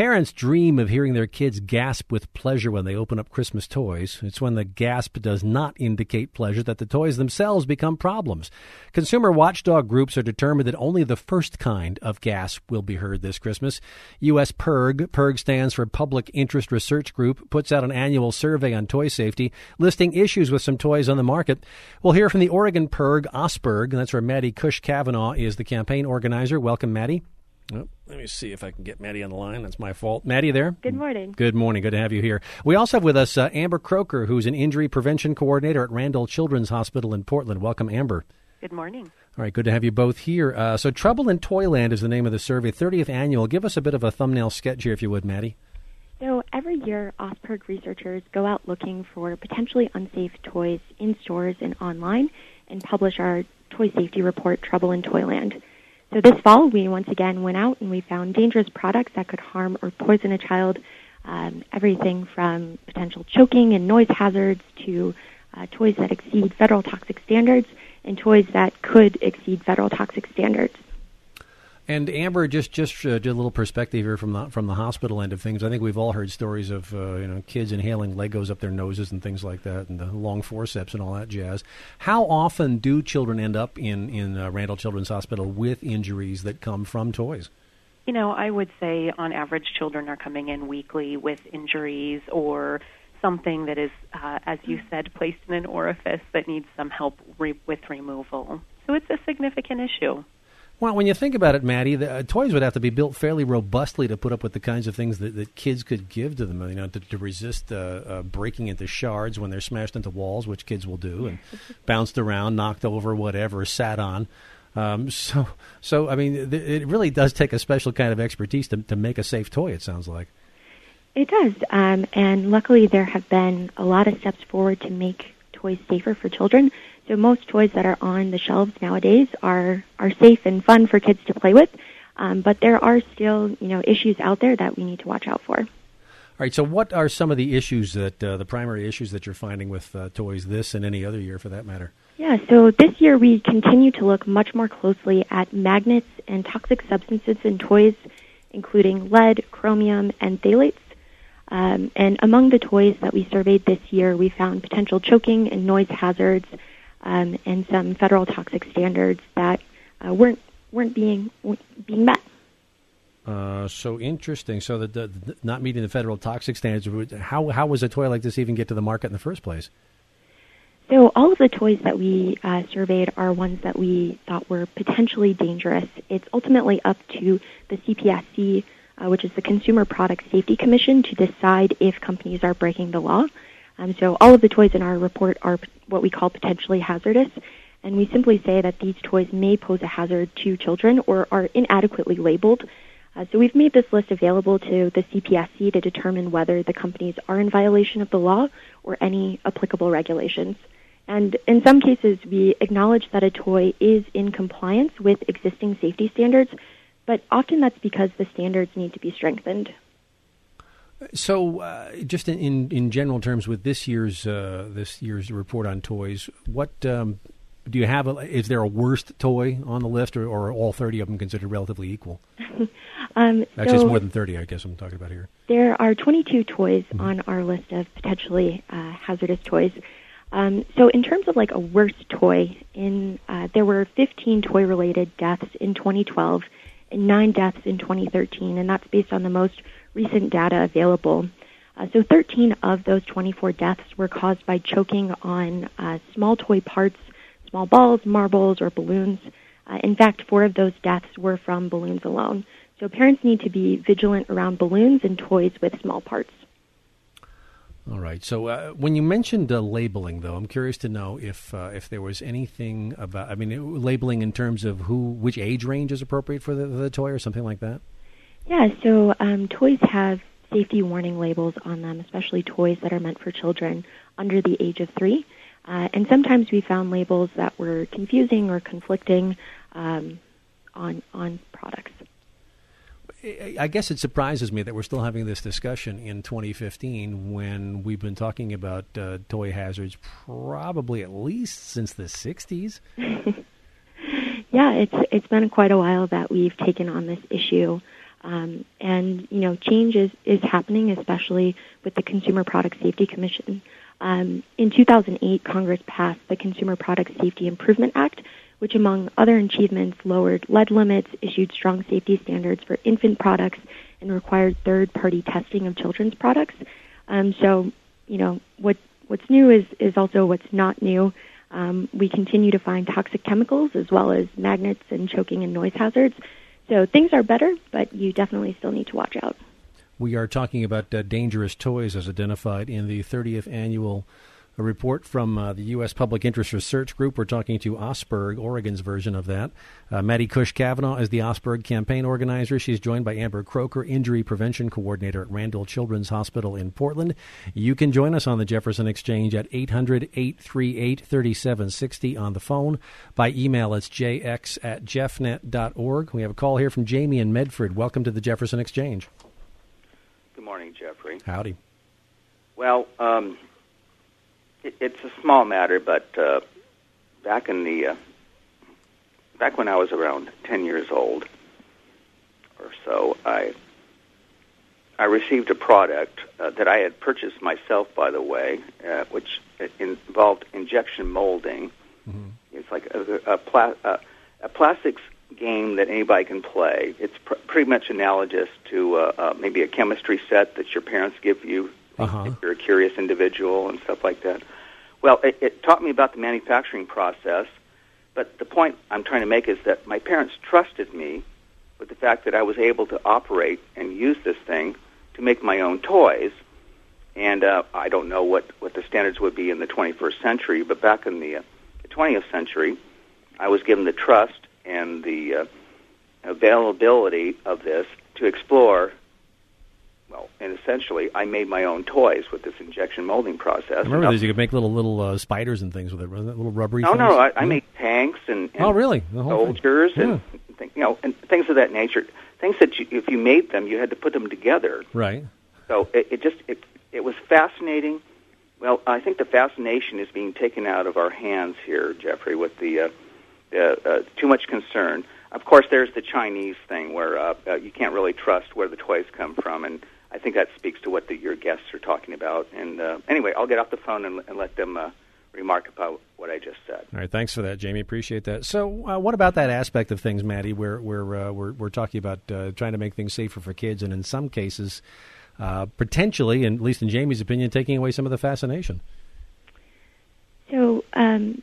Parents dream of hearing their kids gasp with pleasure when they open up Christmas toys. It's when the gasp does not indicate pleasure that the toys themselves become problems. Consumer watchdog groups are determined that only the first kind of gasp will be heard this Christmas. U.S. PIRG stands for Public Interest Research Group, puts out an annual survey on toy safety, listing issues with some toys on the market. We'll hear from the Oregon PIRG, OSPIRG, and that's where Maddie Cush-Kavanaugh is the campaign organizer. Welcome, Maddie. Oh, let me see if I can get Maddie on the line. That's my fault. Maddie, there? Good morning. Good morning. Good to have you here. We also have with us Amber Croker, who's an injury prevention coordinator at Randall Children's Hospital in Portland. Welcome, Amber. Good morning. All right, good to have you both here. So Trouble in Toyland is the name of the survey, 30th annual. Give us a bit of a thumbnail sketch here, if you would, Maddie. So every year, OSPIRG researchers go out looking for potentially unsafe toys in stores and online and publish our toy safety report, Trouble in Toyland. So this fall, we once again went out and we found dangerous products that could harm or poison a child, everything from potential choking and noise hazards to toys that exceed federal toxic standards and toys that could exceed federal toxic standards. And Amber, just did a little perspective here from the hospital end of things. I think we've all heard stories of kids inhaling Legos up their noses and things like that, and the long forceps and all that jazz. How often do children end up in Randall Children's Hospital with injuries that come from toys? You know, I would say on average children are coming in weekly with injuries or something that is, as you said, placed in an orifice that needs some help with removal. So it's a significant issue. Well, when you think about it, Maddie, the toys would have to be built fairly robustly to put up with the kinds of things that kids could give to them, to resist breaking into shards when they're smashed into walls, which kids will do, and bounced around, knocked over, whatever, sat on. So I mean, it really does take a special kind of expertise to make a safe toy, it sounds like. It does, and luckily there have been a lot of steps forward to make toys safer for children. So most toys that are on the shelves nowadays are safe and fun for kids to play with, but there are still issues out there that we need to watch out for. All right. So what are some of the issues the primary issues that you're finding with toys this and any other year for that matter? Yeah. So this year we continue to look much more closely at magnets and toxic substances in toys, including lead, chromium, and phthalates. And among the toys that we surveyed this year, we found potential choking and noise hazards. And some federal toxic standards that weren't being met. So interesting. So the not meeting the federal toxic standards. How was a toy like this even get to the market in the first place? So all of the toys that we surveyed are ones that we thought were potentially dangerous. It's ultimately up to the CPSC, which is the Consumer Product Safety Commission, to decide if companies are breaking the law. So all of the toys in our report are what we call potentially hazardous, and we simply say that these toys may pose a hazard to children or are inadequately labeled. So we've made this list available to the CPSC to determine whether the companies are in violation of the law or any applicable regulations. And in some cases, we acknowledge that a toy is in compliance with existing safety standards, but often that's because the standards need to be strengthened. So, just in general terms, with this year's report on toys, what do you have? Is there a worst toy on the list, or are all 30 of them considered relatively equal? Actually, it's more than 30, I guess I'm talking about here. There are 22 toys on our list of potentially hazardous toys. So, in terms of like a worst toy, there were 15 toy-related deaths in 2012 and 9 deaths in 2013, and that's based on the most recent data available. So 13 of those 24 deaths were caused by choking on small toy parts, small balls, marbles, or balloons. In fact, 4 of those deaths were from balloons alone. So parents need to be vigilant around balloons and toys with small parts. All right. So when you mentioned labeling, though, I'm curious to know if there was anything about, labeling in terms of which age range is appropriate for the toy or something like that? Yeah, so toys have safety warning labels on them, especially toys that are meant for children under the age of 3. And sometimes we found labels that were confusing or conflicting on products. I guess it surprises me that we're still having this discussion in 2015 when we've been talking about toy hazards probably at least since the 60s. Yeah, it's been quite a while that we've taken on this issue. And, change is happening, especially with the Consumer Product Safety Commission. In 2008, Congress passed the Consumer Product Safety Improvement Act, which, among other achievements, lowered lead limits, issued strong safety standards for infant products, and required third-party testing of children's products. What's new is also what's not new. We continue to find toxic chemicals as well as magnets and choking and noise hazards. So things are better, but you definitely still need to watch out. We are talking about dangerous toys as identified in the 30th annual report from the U.S. Public Interest Research Group. We're talking to OSPRG, Oregon's version of that. Maddie Cush-Cavanaugh is the OSPRG campaign organizer. She's joined by Amber Croker, Injury Prevention Coordinator at Randall Children's Hospital in Portland. You can join us on the Jefferson Exchange at 800-838-3760 on the phone. By email, it's jx@jeffnet.org. We have a call here from Jamie in Medford. Welcome to the Jefferson Exchange. Good morning, Jeffrey. Howdy. Well, it's a small matter, but back when I was around 10 years old or so, I received a product that I had purchased myself, by the way, which involved injection molding. Mm-hmm. It's like a plastics game that anybody can play. It's pretty much analogous to maybe a chemistry set that your parents give you if you're a curious individual and stuff like that. Well, it taught me about the manufacturing process, but the point I'm trying to make is that my parents trusted me with the fact that I was able to operate and use this thing to make my own toys. And I don't know what the standards would be in the 21st century, but back in the 20th century, I was given the trust and the availability of this to explore. Well, and essentially, I made my own toys with this injection molding process. I remember these. You could make little spiders and things with it, wasn't it? Little rubbery things? No, I made tanks and oh, really? The whole soldiers and and things of that nature. Things that if you made them, you had to put them together. Right. So it was fascinating. Well, I think the fascination is being taken out of our hands here, Jeffrey, with the too much concern. Of course, there's the Chinese thing where you can't really trust where the toys come from, and I think that speaks to what your guests are talking about. And anyway, I'll get off the phone and let them remark about what I just said. All right, thanks for that, Jamie. Appreciate that. So, what about that aspect of things, Maddie? Where we're talking about trying to make things safer for kids, and in some cases, potentially, and at least in Jamie's opinion, taking away some of the fascination. So,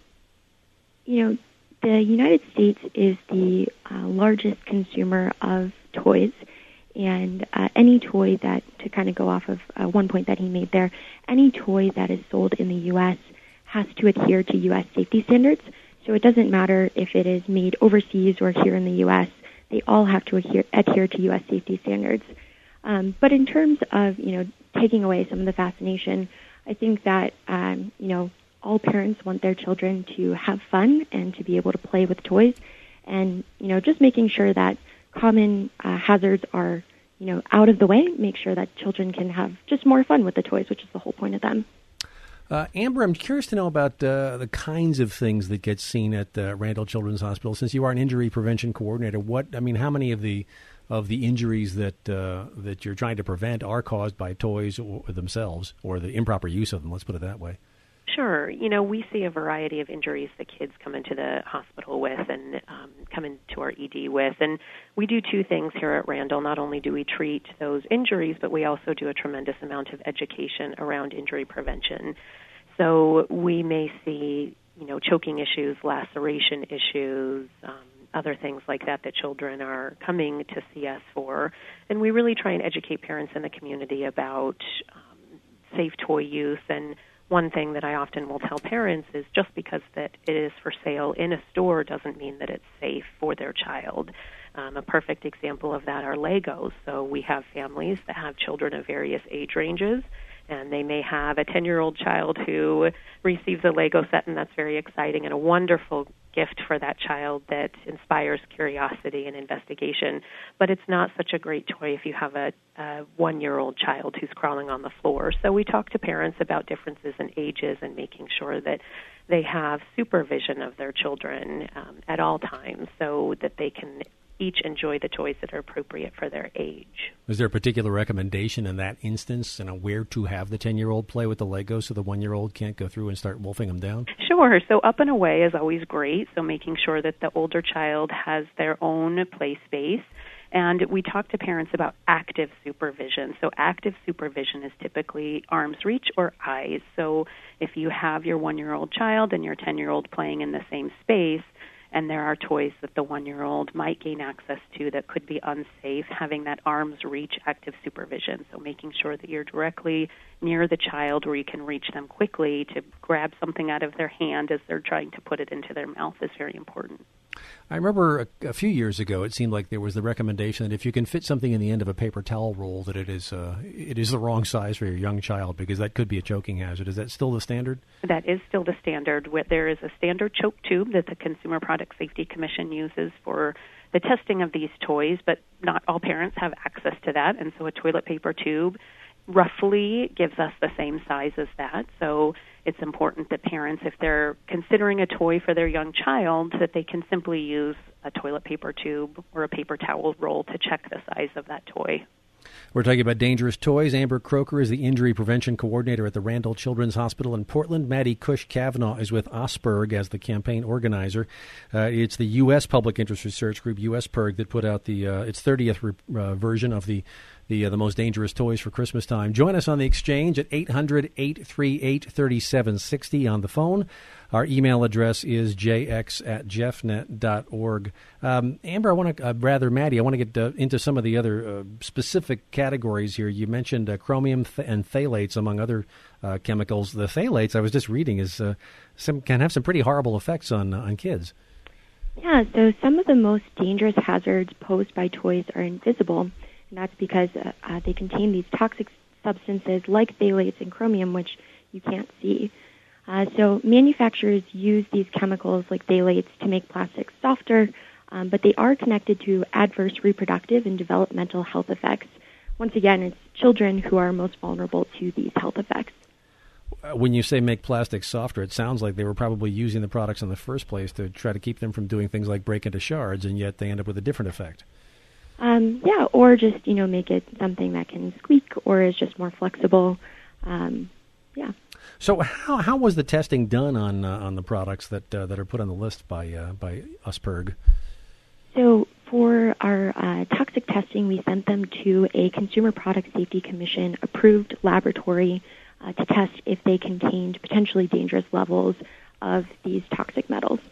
the United States is the largest consumer of toys, and any toy that, to kind of go off of one point that he made there, any toy that is sold in the U.S. has to adhere to U.S. safety standards. So it doesn't matter if it is made overseas or here in the U.S., they all have to adhere to U.S. safety standards. But in terms of, taking away some of the fascination, I think that, all parents want their children to have fun and to be able to play with toys, and just making sure that common hazards are out of the way. Make sure that children can have just more fun with the toys, which is the whole point of them. Amber, I'm curious to know about the kinds of things that get seen at Randall Children's Hospital. Since you are an injury prevention coordinator, how many of the injuries that you're trying to prevent are caused by toys themselves or the improper use of them? Let's put it that way. Sure. We see a variety of injuries that kids come into the hospital with and come into our ED with. And we do two things here at Randall. Not only do we treat those injuries, but we also do a tremendous amount of education around injury prevention. So we may see, choking issues, laceration issues, other things like that children are coming to see us for. And we really try and educate parents in the community about safe toy use. And one thing that I often will tell parents is just because that it is for sale in a store doesn't mean that it's safe for their child. A perfect example of that are Legos. So we have families that have children of various age ranges, and they may have a 10-year-old child who receives a Lego set, and that's very exciting and a wonderful gift for that child that inspires curiosity and investigation. But it's not such a great toy if you have a 1-year-old child who's crawling on the floor. So we talk to parents about differences in ages and making sure that they have supervision of their children at all times so that they can each enjoy the toys that are appropriate for their age. Is there a particular recommendation in that instance, where to have the 10-year-old play with the Legos so the 1-year-old can't go through and start wolfing them down? Sure. So up and away is always great. So making sure that the older child has their own play space. And we talk to parents about active supervision. So active supervision is typically arm's reach or eyes. So if you have your 1-year-old child and your 10-year-old playing in the same space, and there are toys that the 1-year-old might gain access to that could be unsafe, having that arm's reach active supervision. So making sure that you're directly near the child where you can reach them quickly to grab something out of their hand as they're trying to put it into their mouth is very important. I remember a few years ago, it seemed like there was the recommendation that if you can fit something in the end of a paper towel roll, that it is the wrong size for your young child because that could be a choking hazard. Is that still the standard? That is still the standard. There is a standard choke tube that the Consumer Product Safety Commission uses for the testing of these toys, but not all parents have access to that, and so a toilet paper tube roughly gives us the same size as that. So it's important that parents, if they're considering a toy for their young child, that they can simply use a toilet paper tube or a paper towel roll to check the size of that toy. We're talking about dangerous toys. Amber Croker is the Injury Prevention Coordinator at the Randall Children's Hospital in Portland. Maddie Cush-Kavanaugh is with OSPIRG as the campaign organizer. It's the U.S. Public Interest Research Group, USPIRG, that put out its 30th version of the most dangerous toys for Christmas time. Join us on the exchange at 800-838-3760 on the phone. Our email address is jx@jeffnet.org. Amber, Maddie, I want to get into some of the other specific categories here. You mentioned chromium and phthalates, among other chemicals. The phthalates, I was just reading, can have some pretty horrible effects on kids. Yeah, so some of the most dangerous hazards posed by toys are invisible, and that's because they contain these toxic substances like phthalates and chromium, which you can't see. So manufacturers use these chemicals like phthalates to make plastics softer, but they are connected to adverse reproductive and developmental health effects. Once again, it's children who are most vulnerable to these health effects. When you say make plastics softer, it sounds like they were probably using the products in the first place to try to keep them from doing things like break into shards, and yet they end up with a different effect. Yeah, or just, make it something that can squeak or is just more flexible. Yeah. So how was the testing done on the products that are put on the list by OSPIRG? So for our toxic testing, we sent them to a Consumer Product Safety Commission approved laboratory to test if they contained potentially dangerous levels of these toxic metals.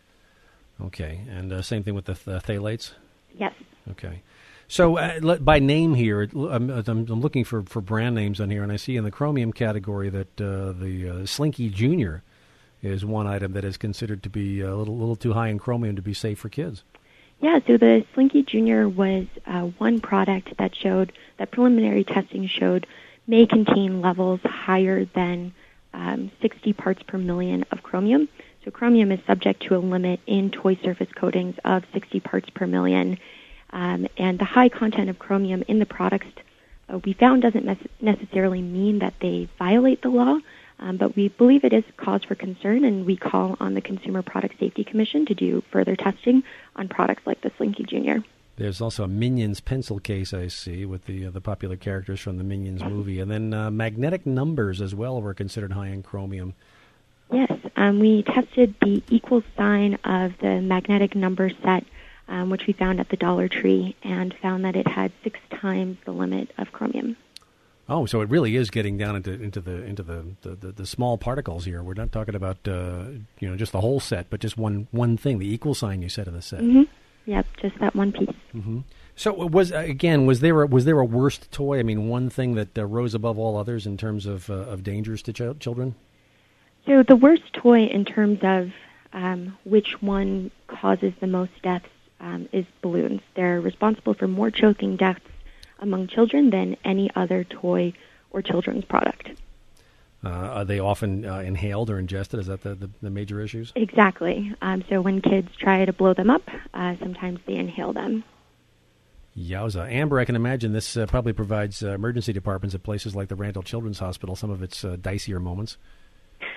Okay, and same thing with the phthalates? Yes. Okay. So by name here, I'm looking for brand names on here, and I see in the chromium category that the Slinky Junior is one item that is considered to be a little too high in chromium to be safe for kids. Yeah, so the Slinky Junior was one product that preliminary testing showed may contain levels higher than 60 parts per million of chromium. So chromium is subject to a limit in toy surface coatings of 60 parts per million. And the high content of chromium in the products we found doesn't necessarily mean that they violate the law, but we believe it is cause for concern, and we call on the Consumer Product Safety Commission to do further testing on products like the Slinky Junior. There's also a Minions pencil case, I see, with the popular characters from the Minions movie. And then magnetic numbers as well were considered high in chromium. Yes, we tested the equal sign of the magnetic number set, which we found at the Dollar Tree, and found that it had 6 times the limit of chromium. Oh, so it really is getting down into the small particles here. We're not talking about just the whole set, but just one thing, the equal sign you said of the set. Mm-hmm. Yep, just that one piece. Mm-hmm. So was there a worst toy? I mean, one thing that rose above all others in terms of dangers to children? So the worst toy in terms of which one causes the most deaths is balloons. They're responsible for more choking deaths among children than any other toy or children's product. Are they often inhaled or ingested? Is that the major issues? Exactly. So when kids try to blow them up, sometimes they inhale them. Yowza. Amber, I can imagine this probably provides emergency departments at places like the Randall Children's Hospital some of its dicier moments.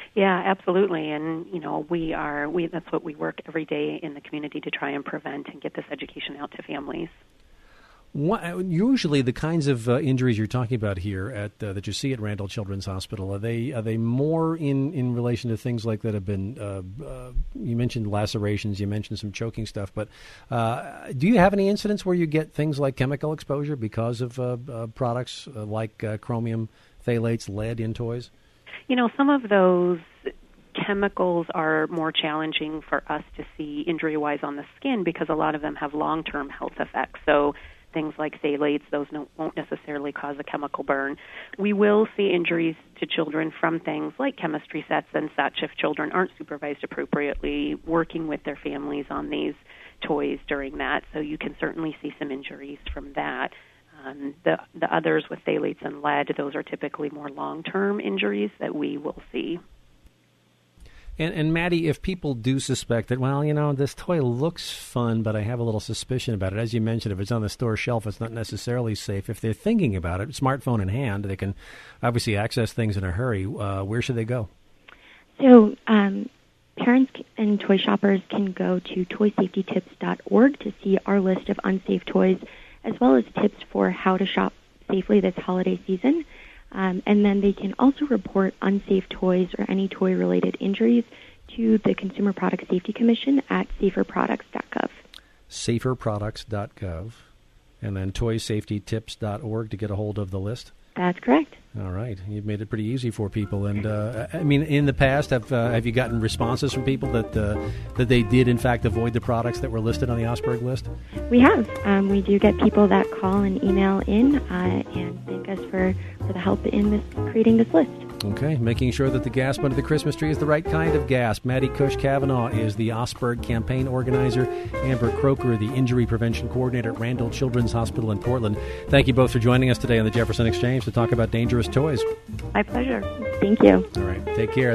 Yeah, absolutely. And, that's what we work every day in the community to try and prevent and get this education out to families. Usually, the kinds of injuries you're talking about here that you see at Randall Children's Hospital, are they more in relation to things like that have been? You mentioned lacerations, you mentioned some choking stuff, but do you have any incidents where you get things like chemical exposure because of products like chromium, phthalates, lead in toys? Some of those chemicals are more challenging for us to see injury-wise on the skin because a lot of them have long-term health effects. So things like phthalates, those won't necessarily cause a chemical burn. We will see injuries to children from things like chemistry sets and such if children aren't supervised appropriately, working with their families on these toys during that. So you can certainly see some injuries from that. The others with phthalates and lead, those are typically more long-term injuries that we will see. And Maddie, if people do suspect that, this toy looks fun, but I have a little suspicion about it, as you mentioned, if it's on the store shelf, it's not necessarily safe. If they're thinking about it, smartphone in hand, they can obviously access things in a hurry. Where should they go? So parents and toy shoppers can go to toysafetytips.org to see our list of unsafe toys, as well as tips for how to shop safely this holiday season. And then they can also report unsafe toys or any toy-related injuries to the Consumer Product Safety Commission at saferproducts.gov. Saferproducts.gov. And then toysafetytips.org to get a hold of the list? That's correct. All right. You've made it pretty easy for people. And, in the past, have you gotten responses from people that they did, in fact, avoid the products that were listed on the Osberg list? We have. We do get people that call and email in and thank us for the help in creating this list. Okay, making sure that the gasp under the Christmas tree is the right kind of gasp. Maddie Cush-Cavanaugh is the Osberg campaign organizer. Amber Croker, the injury prevention coordinator at Randall Children's Hospital in Portland. Thank you both for joining us today on the Jefferson Exchange to talk about dangerous toys. My pleasure. Thank you. All right, take care.